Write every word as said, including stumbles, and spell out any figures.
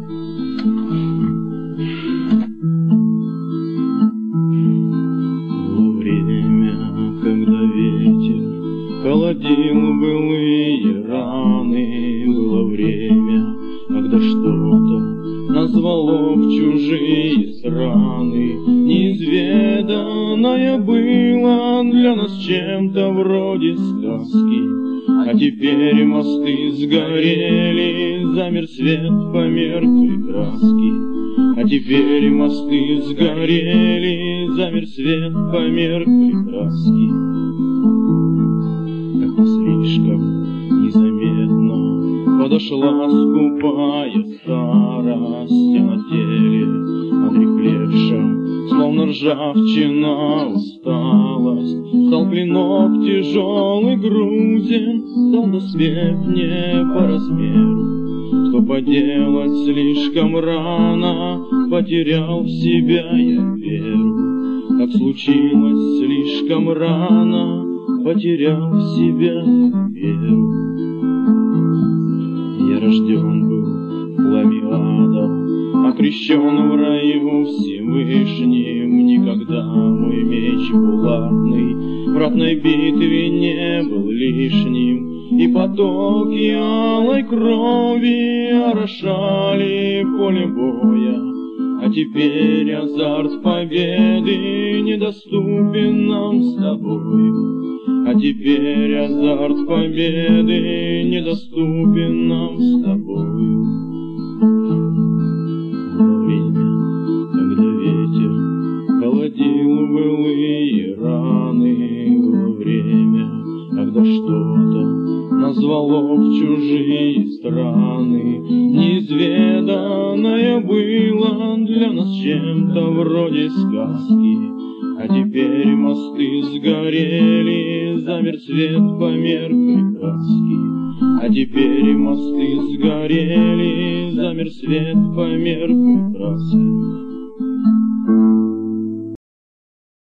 Холодил былые раны, было время, когда что-то нас звало в чужие страны. Неизведанное было для нас чем-то вроде сказки, а теперь мосты сгорели, замер свет, померкли краски. А теперь мосты сгорели, замер свет, померкли краски. Слишком незаметно подошла скупая старость, а на теле отрехлевшем, словно ржавчина, усталость. Стал клинок тяжелый грузен, стал доспех не по размеру. Что поделать, слишком рано потерял в себя я веру. Так случилось слишком рано, потерял в себя веру. Я рожден был в пламя ада, окрещен в раю Всевышним. Никогда мой меч булатный в ратной битве не был лишним, и потоки алой крови орошали поле боя. А теперь азарт победы недоступен нам с тобою. А теперь азарт победы недоступен нам с тобою. Было время, когда ветер холодил былые раны. Было время, когда что-то нас звало в чужие страны. Неизведанное было для нас чем-то вроде сказки, а теперь мосты сгорели, замер свет, померкли краски. А теперь мосты сгорели, замер свет, померкли краски.